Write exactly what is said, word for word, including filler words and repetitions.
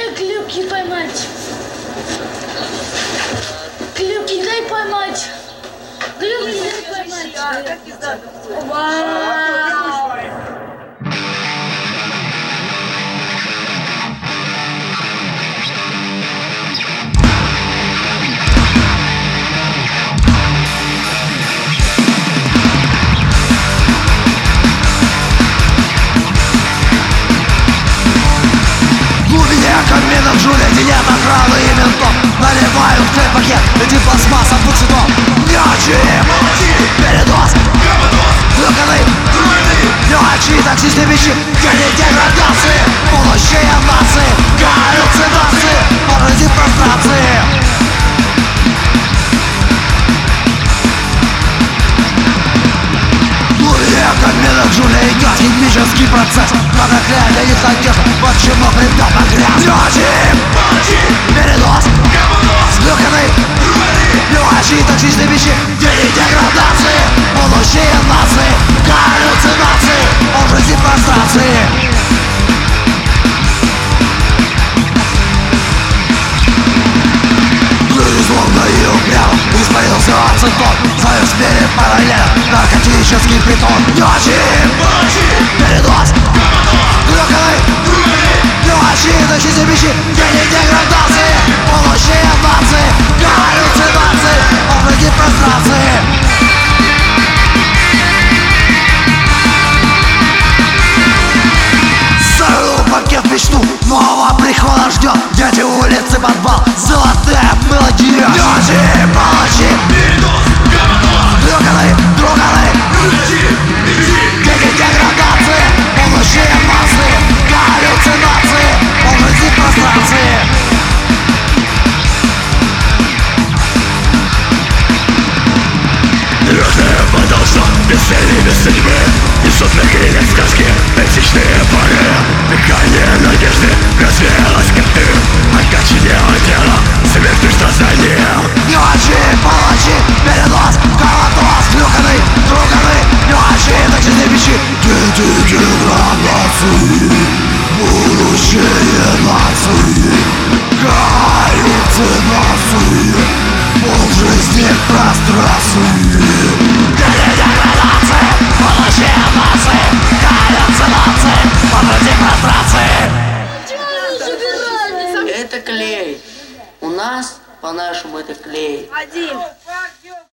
клюки поймать. Клюки дай поймать. Клюки дай поймать. Вау. Камина в жуле, где нет охраны и ментов. Наливают в твой пакет, эти пластмасса букситов. Мячи, молочи, передоз, глюканы, мячи, таксисты, бичи, гели деградации, будущее нации, галлюцинации, паразит прострации. Камина в жуле идет химический процесс. Проклятие для них надежда, почему придет погряз. Мячи, молочи, передоз, глюканы, мячи, таксисты, бичи, гели деградации, будущее нации, галлюцинации, образы прострации. Словно и упрям испарился ацетон. Свою смере параллель, наркотический притон. Мячи, молочи, передоз, глюканы, мячи, таксисты, бичи, гели деградации, будущее нации, галлюцинации, образы прострации. Пакет мечту нового прихода ждет. Дети улицы, подвал, золотая мелодия. Мячи, молочи, передоз, глюканы, глюканы, гели деградации, будущее массы, галлюцинации, образы прострации. Звездное подолжно, без цели, без судьбы, несут на крыльях сказки токсичные пары. Дыхание надежды развеялось как дым, окоченело тело смертным страданием. Мячи, молочи, передоз, коматоз, глюканы, глюканы, мячи, таксисты, бичи, дети деградации, будущее нации, галлюцинации, полжизни прострации. Гели деградации, будущее нации, галлюцинации, полжизни прострации. Это клей. У нас, по-нашему, это клей. Один.